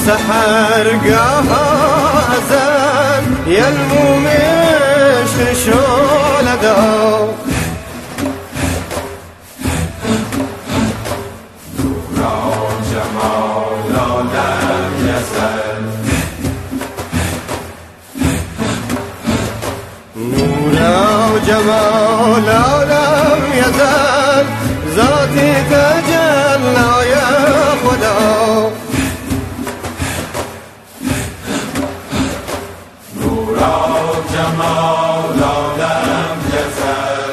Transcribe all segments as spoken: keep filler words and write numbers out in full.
سحرگاه ازل یلمومش شولدا نورا جمال عالم یزل نورا جمال عالم یزل ذاتی تجلی خدا جمال عالم یزل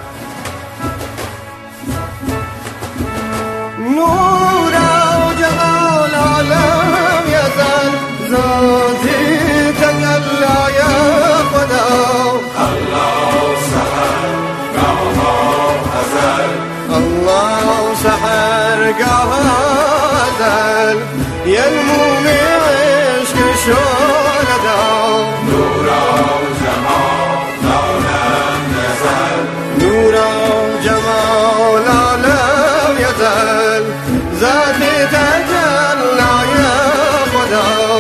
نورا جمال عالم یزل ذاتی تجلی خدا الله سحر گاه ازل الله سحرگاه ازل یلموم عشق شولدا ذاتی تجلی خدا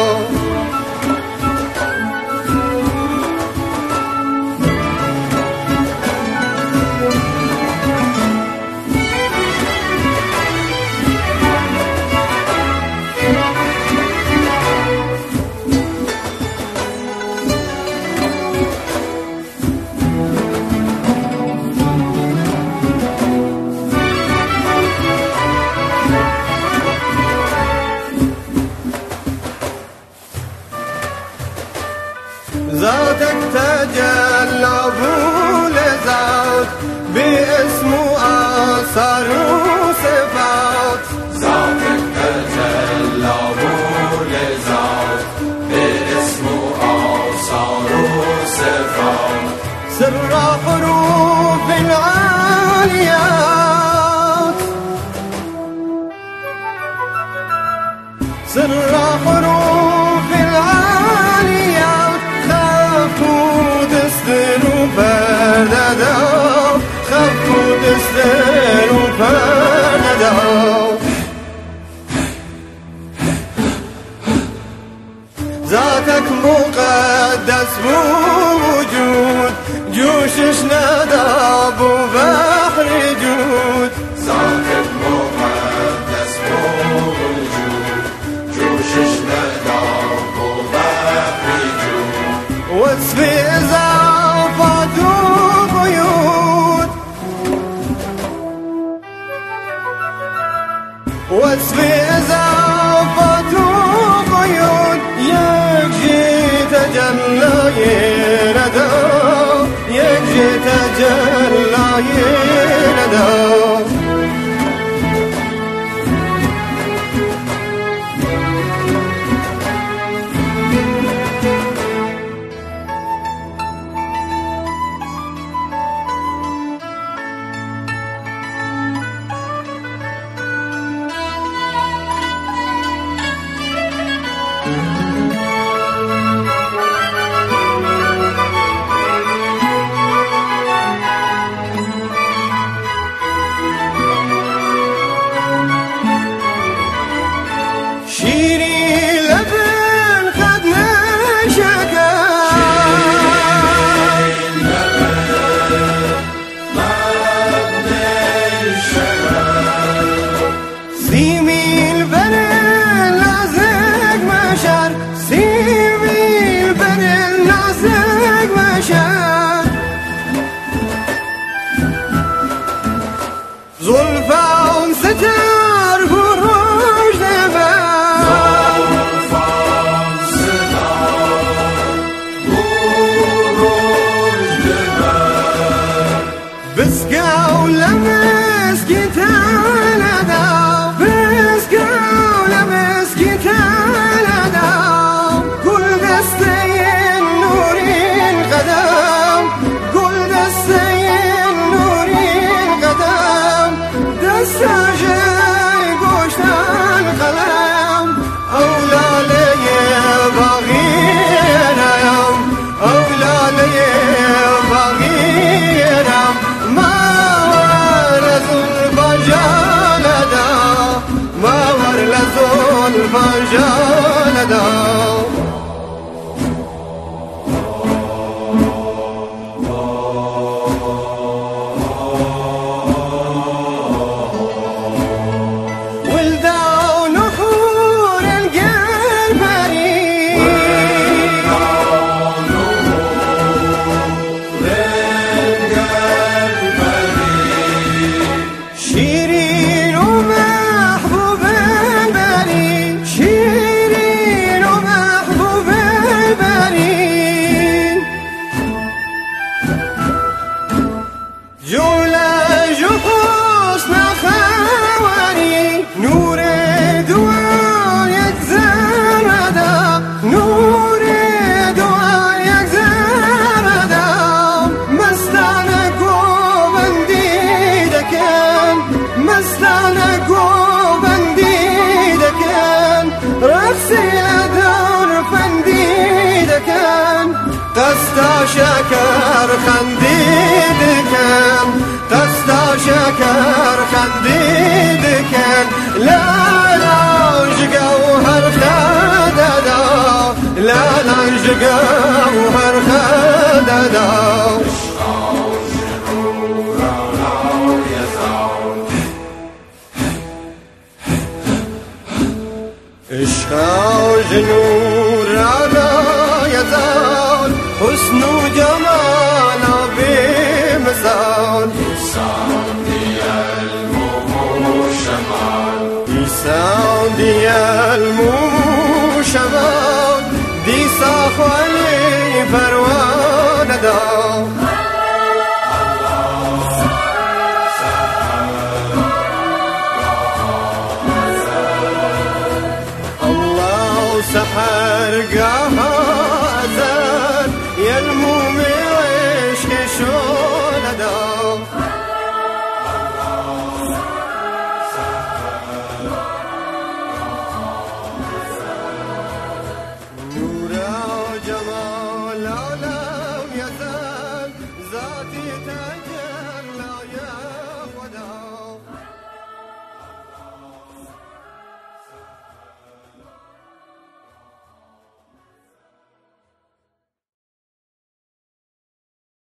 ذاتك تجلى بول ذات باسم وآثار وصفات ذاتك تجلى بول ذات باسم وآثار وصفات سر حروف العاليات سر حروف العاليات خفوا تستر فرددا خفوا تستر فرددا ذاتك مقدس بوجود جوشش نداب وبحر جود ذاتك مقدس بوجود جوشش نداب وبحر جود وصف إضافات وقيود وصف إضافات وقيود يكفي تجلى ردا يكفي تجلى ردا شيري لبن قد نشكى شيري لبن قد نشكى سيمي البن لازق مشار سيمي البن لازق مشار زلفان ستار فروج نبات بسكا ولمس كتانا دا بسكا ولمس كتانا دا كل دستين نورين قدم كل دستين نورين قدم دستا جاي قوشتان قلم أولا لي بغيرم أولا لي بغيرم ما ورزل الفجال شکر خندید کن دستا شکر خندید کن لالانج گوهر خددا لالانج گوهر خددا عشق نور را یزال حسن و جمال بمثال إيسان دي المشمال إيسان دي المشمال دي صاحولي پروانه دا سحرگاه